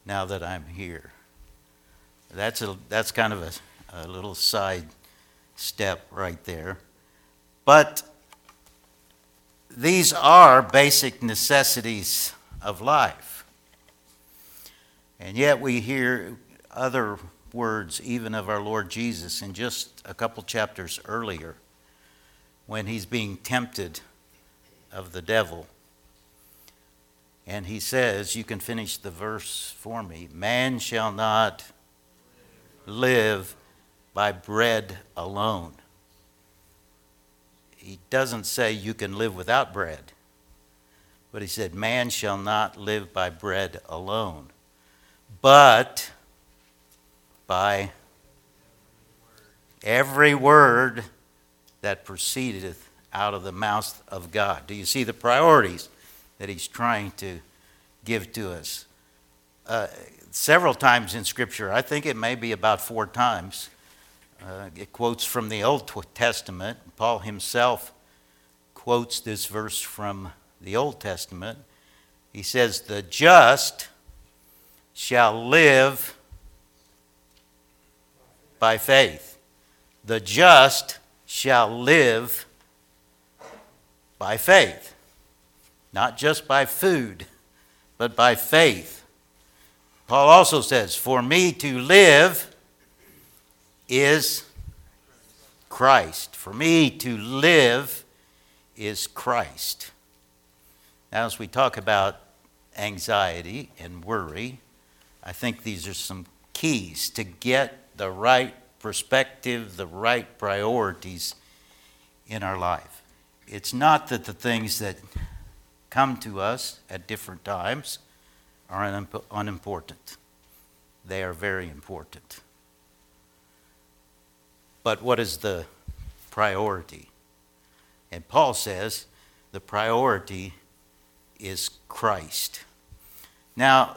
now that I'm here. That's kind of a little side step right there. But these are basic necessities of life. And yet we hear other words even of our Lord Jesus in just a couple chapters earlier when he's being tempted of the devil. And he says, you can finish the verse for me, man shall not live by bread alone. He doesn't say you can live without bread, but he said, man shall not live by bread alone, but by every word that proceedeth out of the mouth of God. Do you see the priorities that he's trying to give to us? Several times in Scripture, I think it may be about 4 times, it quotes from the Old Testament. Paul himself quotes this verse from the Old Testament. He says, the just shall live by faith. The just shall live by faith. Not just by food, but by faith. Paul also says, for me to live is Christ. For me to live is Christ. Now, as we talk about anxiety and worry, I think these are some keys to get the right perspective, the right priorities in our life. It's not that the things that come to us at different times are unimportant. They are very important. But what is the priority? And Paul says the priority is Christ. Now,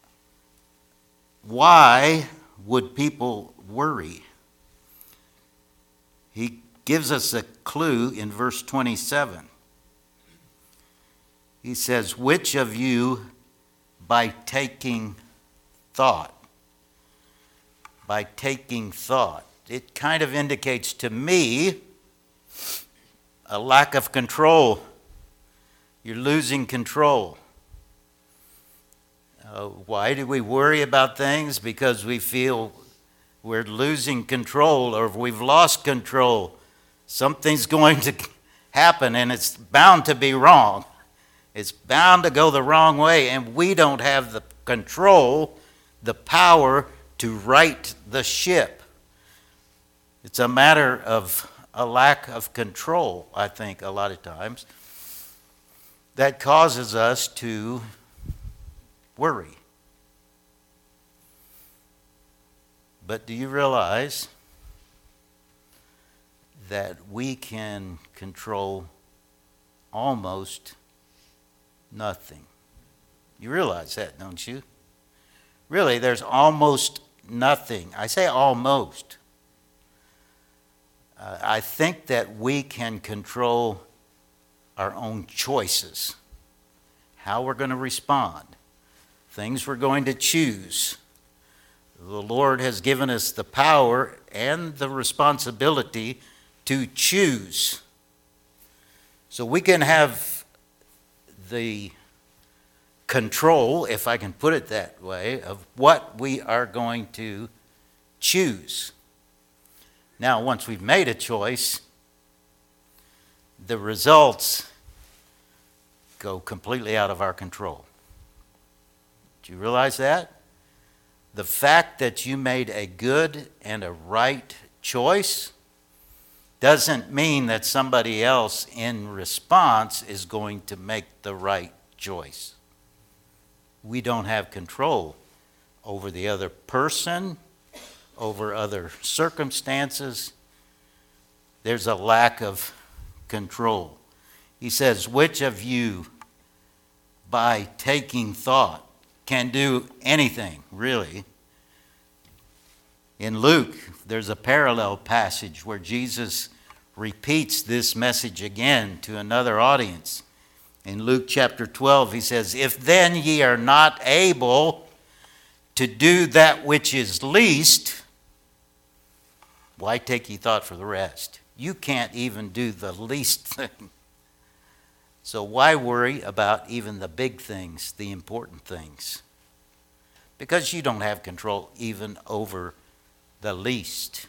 why would people worry? He gives us a clue in verse 27. He says, which of you by taking thought, it kind of indicates to me a lack of control. You're losing control. Why do we worry about things? Because we feel we're losing control, or we've lost control. Something's going to happen and it's bound to be wrong. It's bound to go the wrong way, and we don't have the control, the power to right the ship. It's a matter of a lack of control, I think, a lot of times, that causes us to worry. But do you realize that we can control almost nothing? You realize that, don't you? Really, there's almost nothing. I say almost. I think that we can control our own choices, how we're going to respond, things we're going to choose. The Lord has given us the power and the responsibility to choose. So we can have the control, if I can put it that way, of what we are going to choose. Now, once we've made a choice, the results go completely out of our control. Do you realize that? The fact that you made a good and a right choice doesn't mean that somebody else in response is going to make the right choice. We don't have control over the other person, over other circumstances. There's a lack of control. He says, which of you by taking thought can do anything, really? In Luke, there's a parallel passage where Jesus repeats this message again to another audience. In Luke chapter 12, he says, if then ye are not able to do that which is least, why take ye thought for the rest? You can't even do the least thing. So why worry about even the big things, the important things? Because you don't have control even over the least.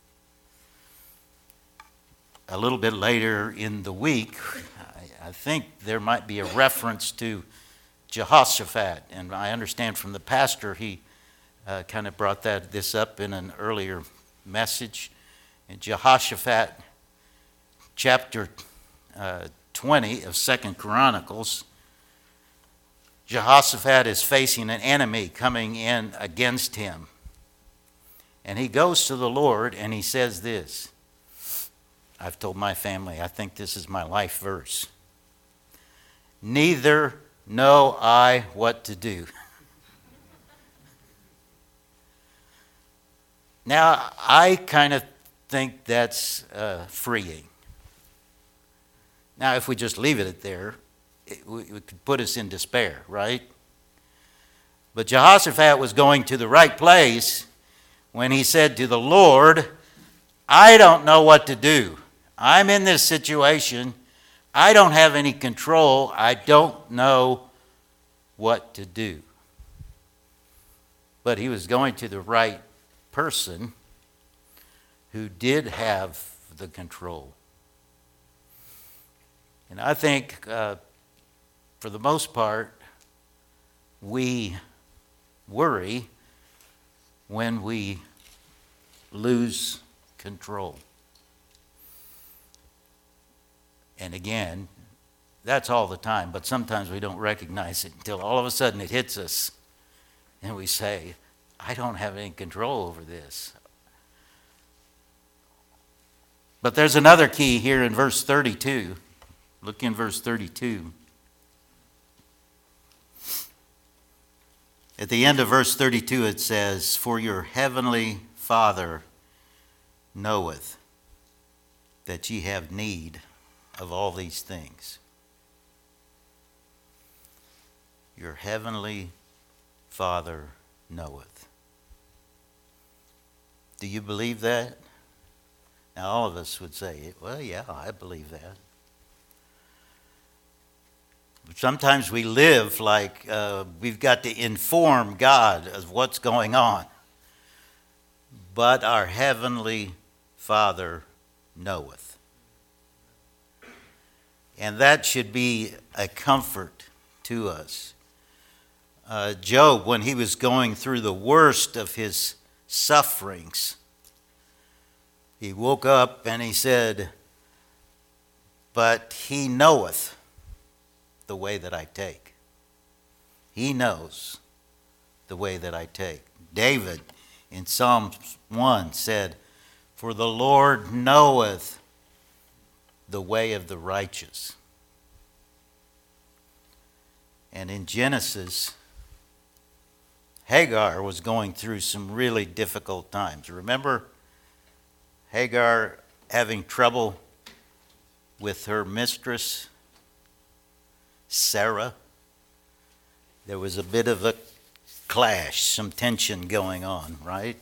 A little bit later in the week, I think there might be a reference to Jehoshaphat. And I understand from the pastor, he kind of brought this up in an earlier message. In Jehoshaphat, chapter 20 of 2 Chronicles, Jehoshaphat is facing an enemy coming in against him. And he goes to the Lord and he says this. I've told my family, I think this is my life verse. Neither know I what to do. Now, I kind of think that's freeing. Now, if we just leave it there, it could put us in despair, right? But Jehoshaphat was going to the right place when he said to the Lord, I don't know what to do. I'm in this situation. I don't have any control. I don't know what to do. But he was going to the right person who did have the control. And I think, for the most part, we worry when we lose control. And again, that's all the time, but sometimes we don't recognize it until all of a sudden it hits us and we say, I don't have any control over this. But there's another key here in verse 32. Look in verse 32. At the end of verse 32 it says, For your heavenly Father knoweth that ye have need of all these things. Your heavenly Father knoweth. Do you believe that? Now all of us would say, well, yeah, I believe that. But sometimes we live like we've got to inform God of what's going on. But our heavenly Father knoweth. And that should be a comfort to us. Job, when he was going through the worst of his sufferings, he woke up and he said, But he knoweth the way that I take. He knows the way that I take. David in Psalm 1 said, For the Lord knoweth the way of the righteous. And in Genesis, Hagar was going through some really difficult times. Remember Hagar having trouble with her mistress, Sarah? There was a bit of a clash, some tension going on, right?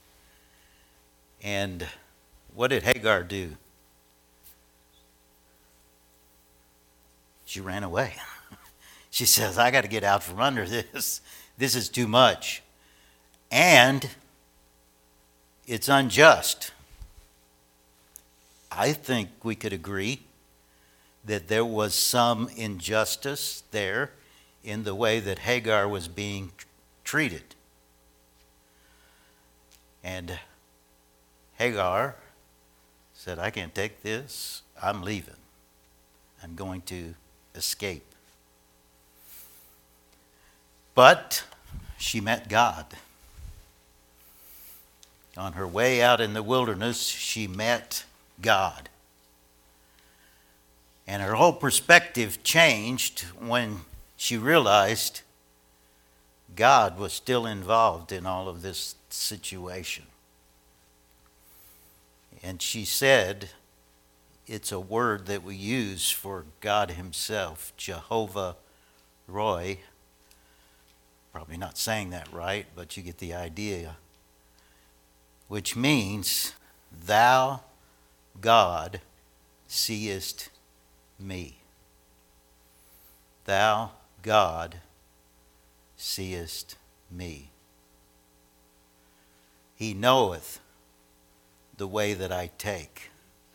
And what did Hagar do? She ran away. She says, I got to get out from under this. This is too much. And it's unjust. I think we could agree that there was some injustice there in the way that Hagar was being treated. And Hagar said, I can't take this. I'm leaving. I'm going to escape. But she met God. On her way out in the wilderness, she met God. And her whole perspective changed when she realized God was still involved in all of this situation. And she said, it's a word that we use for God himself, Jehovah Roy. Probably not saying that right, but you get the idea. Which means, thou, God, seest me. Thou, God, seest me. He knoweth the way that I take.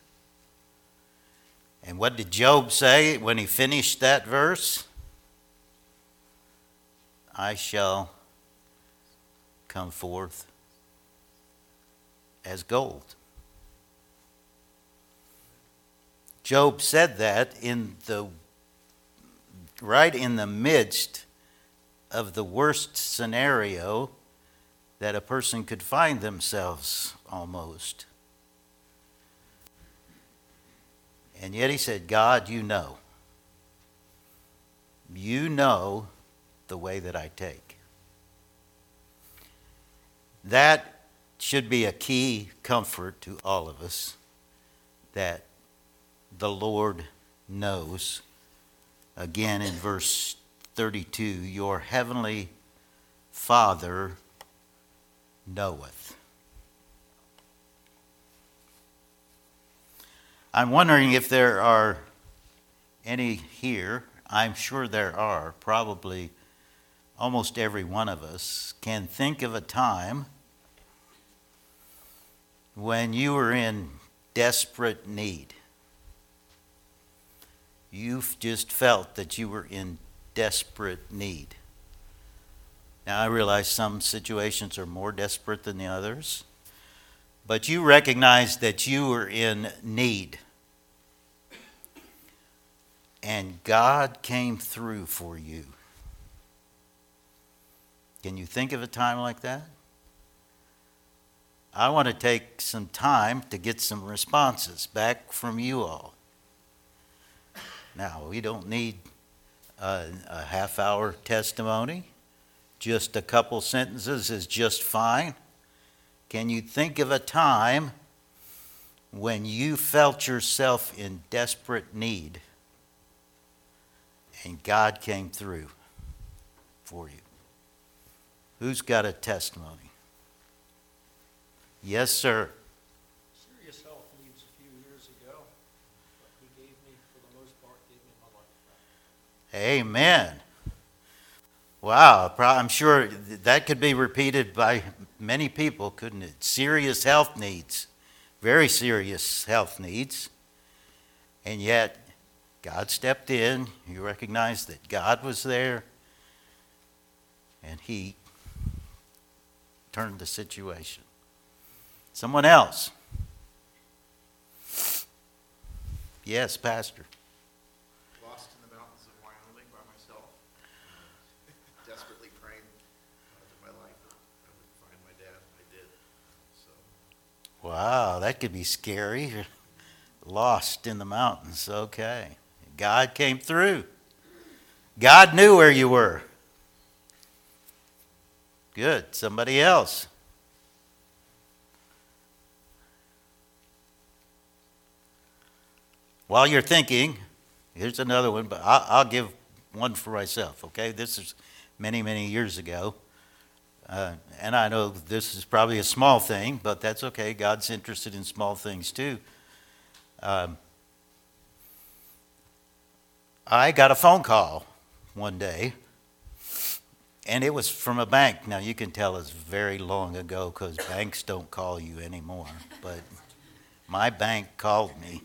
And what did Job say when he finished that verse? I shall come forth as gold. Job said that right in the midst of the worst scenario that a person could find themselves almost. And yet he said, God, you know. You know the way that I take. That should be a key comfort to all of us, that the Lord knows. Again in verse 32, your heavenly Father knoweth. I'm wondering if there are any here. I'm sure there are. Probably almost every one of us can think of a time when you were in desperate need. You've just felt that you were in desperate need. Now, I realize some situations are more desperate than the others, but you recognize that you were in need. And God came through for you. Can you think of a time like that? I want to take some time to get some responses back from you all. Now, we don't need a half-hour testimony. Just a couple sentences is just fine. Can you think of a time when you felt yourself in desperate need and God came through for you? Who's got a testimony? Yes, sir. Serious health needs a few years ago, but he gave me, for the most part, gave me my life back. Amen. Wow, I'm sure that could be repeated by many people, couldn't it? Serious health needs, very serious health needs, and yet God stepped in. You recognized that God was there, and he turned the situation. Someone else. Yes, Pastor. Lost in the mountains of Wyoming by myself, desperately praying in my life that I would find my dad. I did. So. Wow, that could be scary. Lost in the mountains. Okay. God came through. God knew where you were. Good. Somebody else. While you're thinking, here's another one, but I'll give one for myself, okay? This is many, many years ago. And I know this is probably a small thing, but that's okay. God's interested in small things too. I got a phone call one day, and it was from a bank. Now, you can tell it's very long ago because banks don't call you anymore, but my bank called me.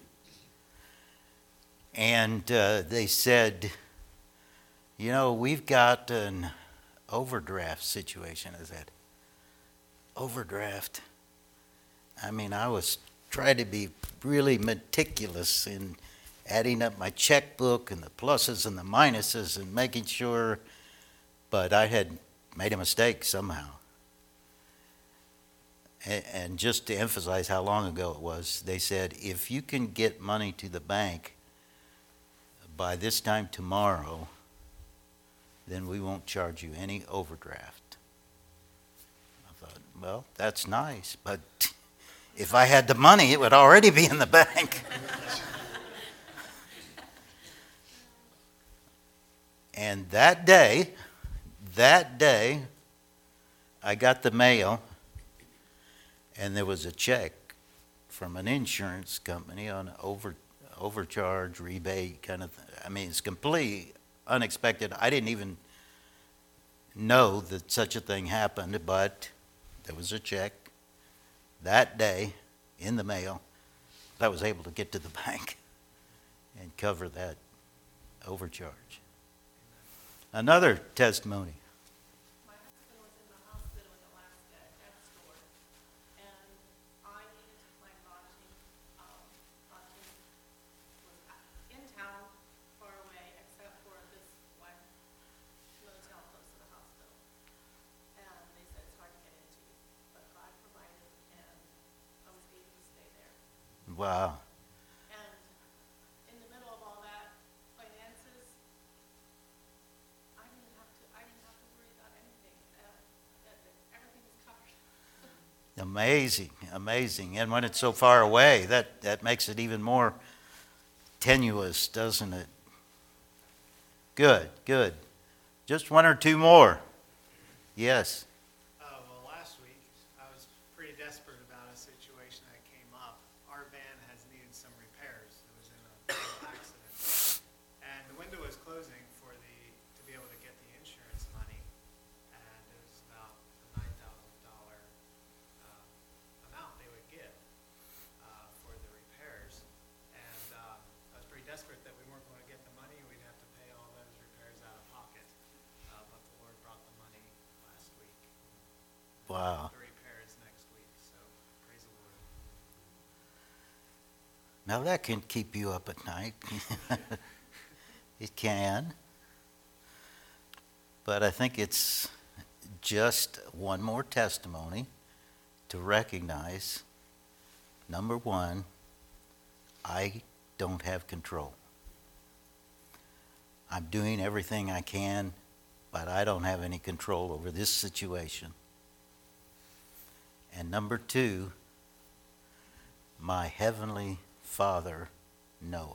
And they said, you know, we've got an overdraft situation. I said, overdraft? I mean, I was trying to be really meticulous in adding up my checkbook and the pluses and the minuses and making sure, but I had made a mistake somehow. And just to emphasize how long ago it was, they said, if you can get money to the bank by this time tomorrow, then we won't charge you any overdraft. I thought, well, that's nice, but if I had the money, it would already be in the bank. And that day, that day, I got the mail, and there was a check from an insurance company on overcharge, rebate kind of thing. I mean, it's completely unexpected. I didn't even know that such a thing happened, but there was a check that day in the mail. I was able to get to the bank and cover that overcharge. Another testimony. My husband was in the hospital in Alaska at death's door, and I needed to find lodging. Lodging was in town, far away, except for this one motel close to the hospital. And they said it's hard to get into, but God provided, and I was able to stay there. Wow. And in the middle of all that, finances, I didn't have to worry about anything. Everything was covered. Amazing, amazing. And when it's so far away, that makes it even more tenuous, doesn't it? Good, good. Just one or two more. Yes. Well, last week, I was pretty desperate about a situation that came up. Our van has needed some repairs. It was in a fatal accident. And the window was closing to be able to get the insurance money. And it was about the $9,000 amount they would give for the repairs. And I was pretty desperate that we weren't going to get the money. We'd have to pay all those repairs out of pocket. But the Lord brought the money last week. Wow. The repairs next week, so praise the Lord. Now that can keep you up at night. It can. But I think it's just one more testimony to recognize, number one, I don't have control. I'm doing everything I can, but I don't have any control over this situation. And number two, my heavenly Father knoweth.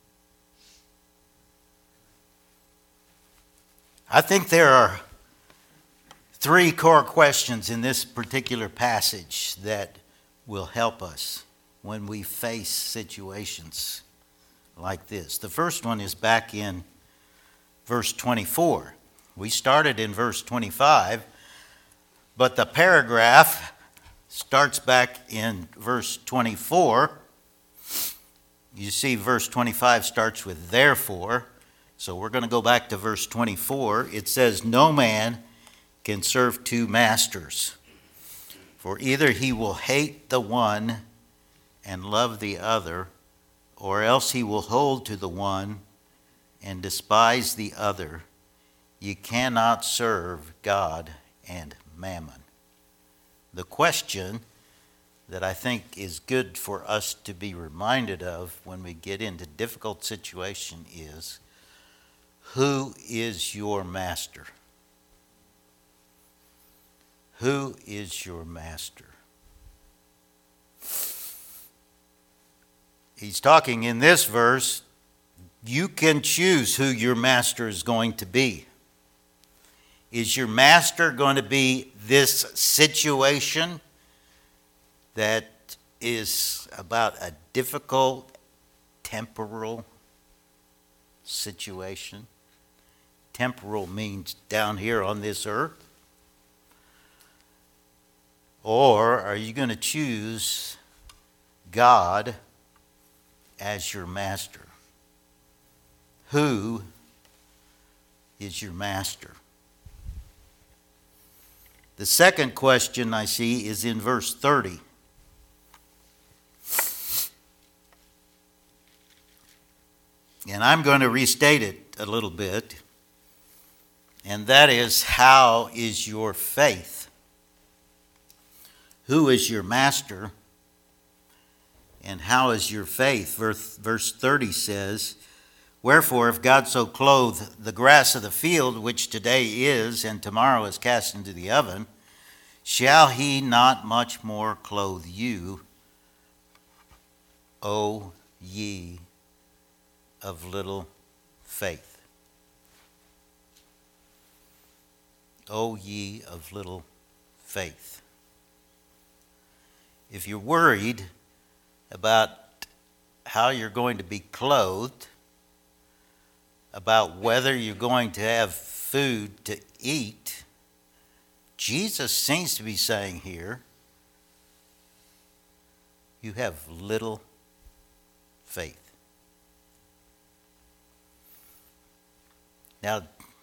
I think there are three core questions in this particular passage that will help us when we face situations like this. The first one is back in verse 24. We started in verse 25, but the paragraph starts back in verse 24. You see, verse 25 starts with therefore. So we're going to go back to verse 24. It says, no man can serve two masters, for either he will hate the one and love the other, or else he will hold to the one and despise the other. You cannot serve God and mammon. The question that I think is good for us to be reminded of when we get into difficult situation is, who is your master? Who is your master? He's talking in this verse, you can choose who your master is going to be. Is your master going to be this situation that is about a difficult temporal situation? Temporal means down here on this earth. Or are you going to choose God as your master? Who is your master? The second question I see is in verse 30. And I'm going to restate it a little bit. And that is, how is your faith? Who is your master? And how is your faith? Verse 30 says, wherefore, if God so clothe the grass of the field, which today is and tomorrow is cast into the oven, shall he not much more clothe you, O ye of little faith? O ye of little faith. If you're worried about how you're going to be clothed, about whether you're going to have food to eat, Jesus seems to be saying here, you have little faith. Now,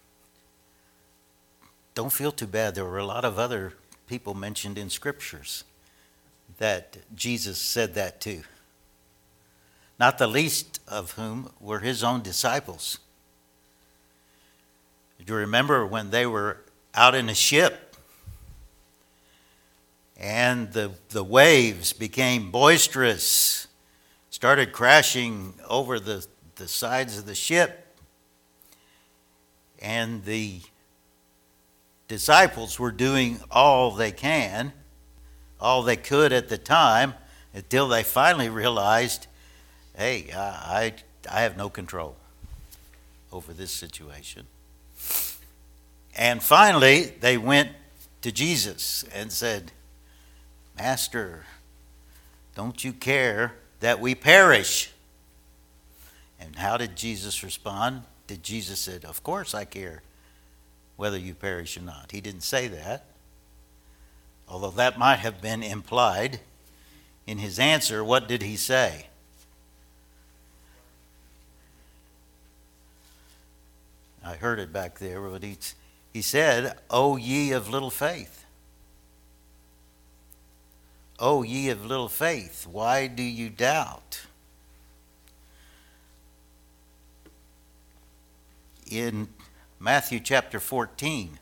don't feel too bad. There were a lot of other people mentioned in scriptures that Jesus said that to, not the least of whom were his own disciples. Do you remember when they were out in a ship and the waves became boisterous, started crashing over the sides of the ship, and the disciples were doing all they could at the time, until they finally realized, hey, I have no control over this situation. And finally, they went to Jesus and said, Master, don't you care that we perish? And how did Jesus respond? Did Jesus said, of course I care whether you perish or not. He didn't say that, although that might have been implied in his answer. What did he say? I heard it back there, but he said, O ye of little faith. O ye of little faith, why do you doubt? In Matthew chapter 14,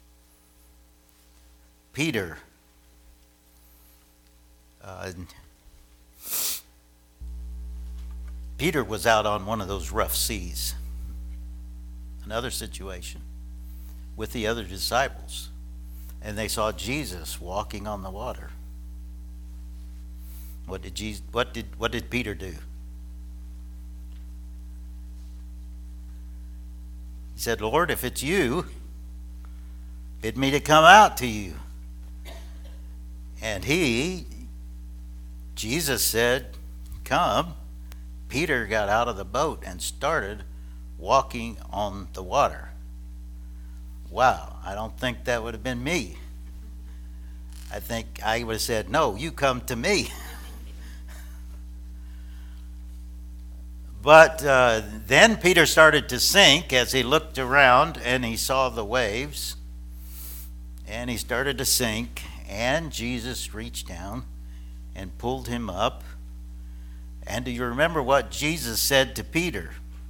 Peter was out on one of those rough seas, another situation, with the other disciples, and they saw Jesus walking on the water. What did Peter do? He said, Lord, if it's you, bid me to come out to you. And Jesus said, come. Peter got out of the boat and started walking on the water. Wow, I don't think that would have been me. I think I would have said, no, you come to me. But then Peter started to sink as he looked around and he saw the waves. And he started to sink, and Jesus reached down and pulled him up. And do you remember what Jesus said to Peter?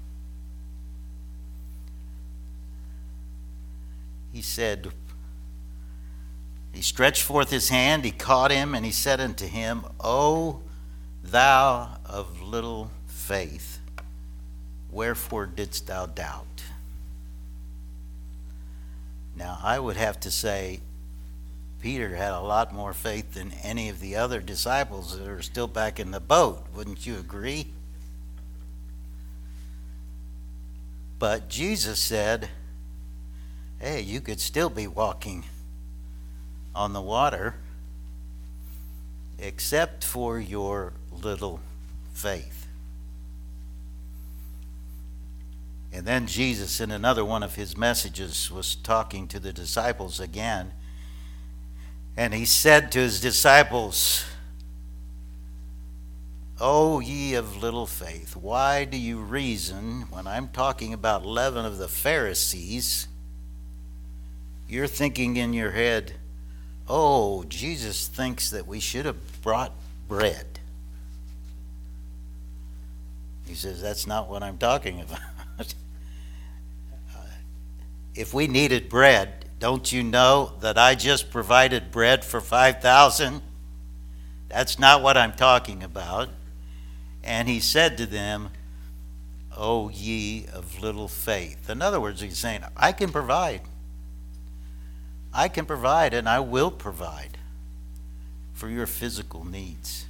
He said, he stretched forth his hand, he caught him, and he said unto him, O thou of little faith, wherefore didst thou doubt? Now, I would have to say Peter had a lot more faith than any of the other disciples that are still back in the boat. Wouldn't you agree? But Jesus said, hey, you could still be walking on the water except for your little faith. And then Jesus, in another one of his messages, was talking to the disciples again. And he said to his disciples, O ye of little faith, why do you reason when I'm talking about leaven of the Pharisees? You're thinking in your head, oh, Jesus thinks that we should have brought bread. He says, that's not what I'm talking about. If we needed bread, don't you know that I just provided bread for 5,000? That's not what I'm talking about. And he said to them, O ye of little faith. In other words, he's saying, I can provide. I can provide, and I will provide for your physical needs.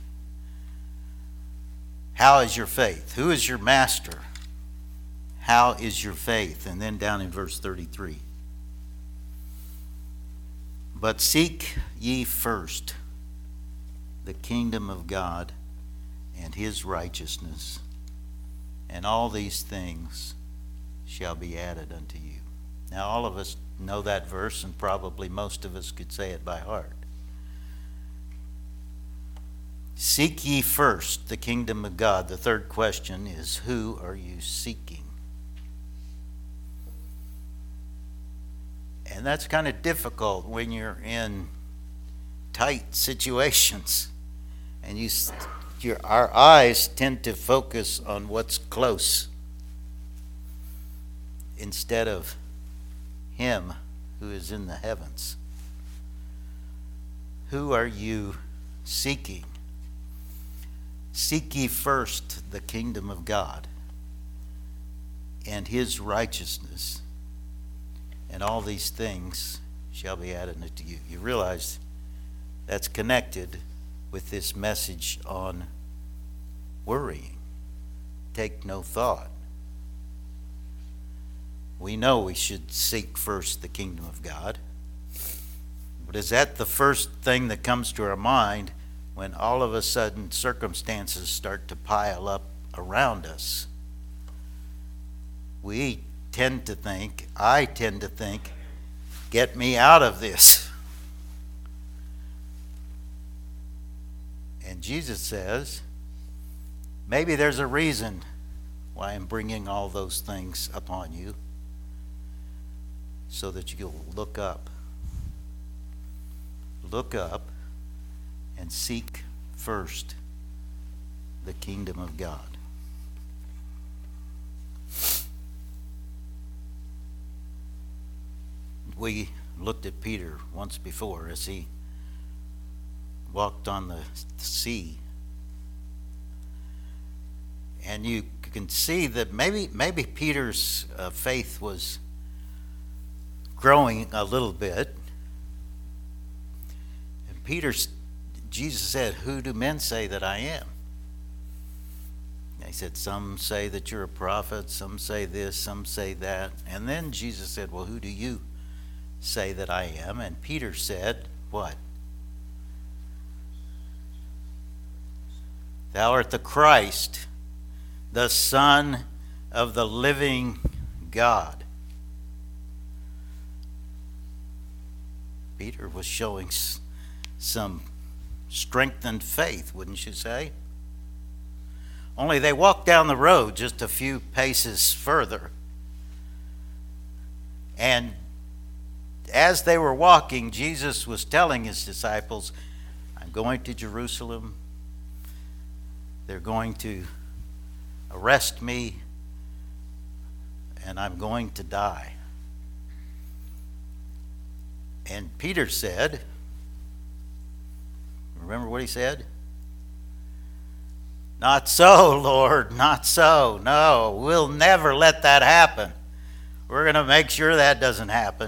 How is your faith? Who is your master? How is your faith? And then down in verse 33. But seek ye first the kingdom of God and his righteousness, and all these things shall be added unto you. Now, all of us know that verse, and probably most of us could say it by heart. Seek ye first the kingdom of God. The third question is, who are you seeking? And that's kind of difficult when you're in tight situations, and our eyes tend to focus on what's close instead of him who is in the heavens. Who are you seeking? Seek ye first the kingdom of God and his righteousness, and all these things shall be added unto you. You realize that's connected with this message on worrying. Take no thought. We know we should seek first the kingdom of God. But is that the first thing that comes to our mind when all of a sudden circumstances start to pile up around us? I tend to think, get me out of this. And Jesus says, maybe there's a reason why I'm bringing all those things upon you, so that you'll look up. Look up and seek first the kingdom of God. We looked at Peter once before as he walked on the sea. And you can see that maybe Peter's faith was growing a little bit. And Jesus said, who do men say that I am? And he said, some say that you're a prophet, some say this, some say that. And then Jesus said, well, who do you say that I am? And Peter said, what? Thou art the Christ, the Son of the living God. Peter was showing some strengthened faith, wouldn't you say? Only they walked down the road just a few paces further. And as they were walking, Jesus was telling his disciples, I'm going to Jerusalem. They're going to arrest me, and I'm going to die. And Peter said, remember what he said? Not so, Lord, not so. No, we'll never let that happen. We're going to make sure that doesn't happen.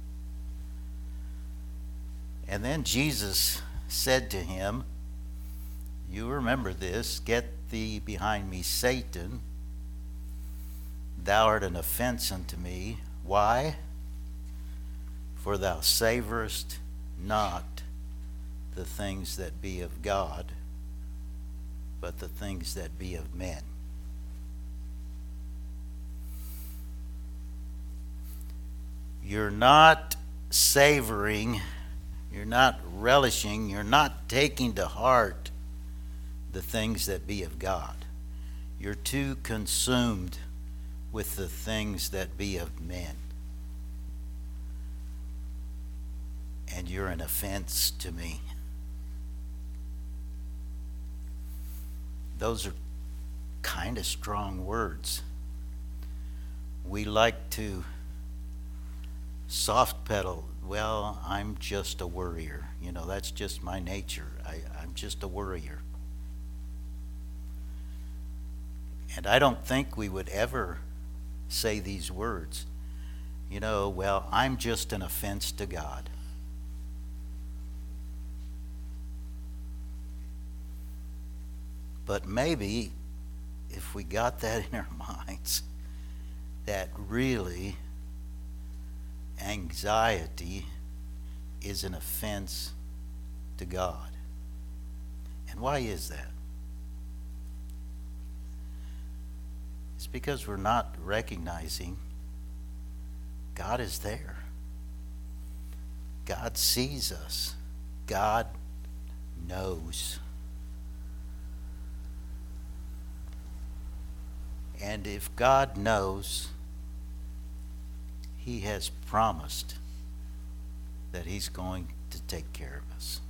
And then Jesus said to him, you remember this, get thee behind me, Satan. Thou art an offense unto me. Why? For thou savorest not the things that be of God, but the things that be of men. You're not savoring, you're not relishing, you're not taking to heart the things that be of God. You're too consumed with the things that be of men. And you're an offense to me. Those are kind of strong words. We like to soft pedal. Well, I'm just a worrier. You know, that's just my nature. I'm just a worrier. And I don't think we would ever say these words. You know, well, I'm just an offense to God. But maybe if we got that in our minds, that really anxiety is an offense to God. And why is that? It's because we're not recognizing God is there. God sees us. God knows. And if God knows, He has promised that He's going to take care of us.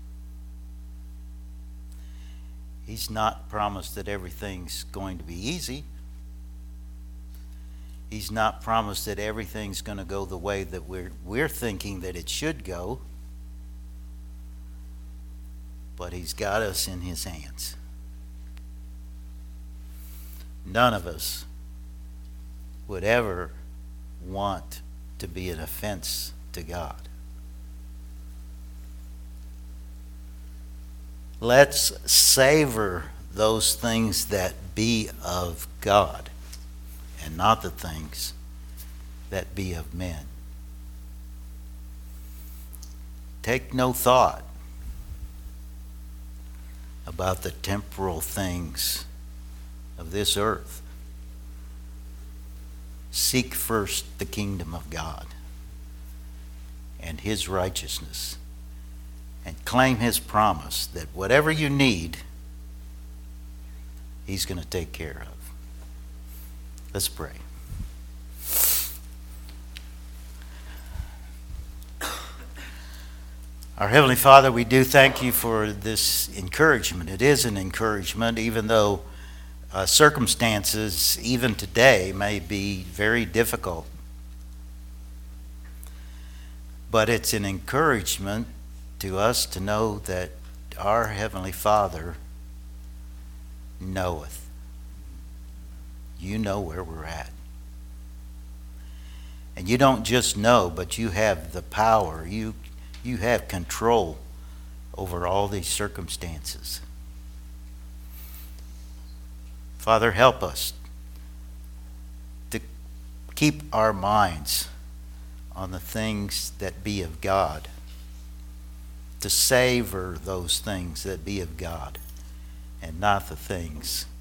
He's not promised that everything's going to be easy. He's not promised that everything's going to go the way that we're thinking that it should go. But He's got us in His hands. None of us would ever want to be an offense to God. Let's savor those things that be of God and not the things that be of men. Take no thought about the temporal things of this earth. Seek first the kingdom of God and His righteousness, and claim His promise that whatever you need, He's going to take care of. Let's pray. Our Heavenly Father, we do thank You for this encouragement. It is an encouragement, even though circumstances, even today, may be very difficult. But it's an encouragement to us to know that our Heavenly Father knoweth. You know where we're at. And you don't just know, but you have the power. You have control over all these circumstances. Father, help us to keep our minds on the things that be of God, to savor those things that be of God, and not the things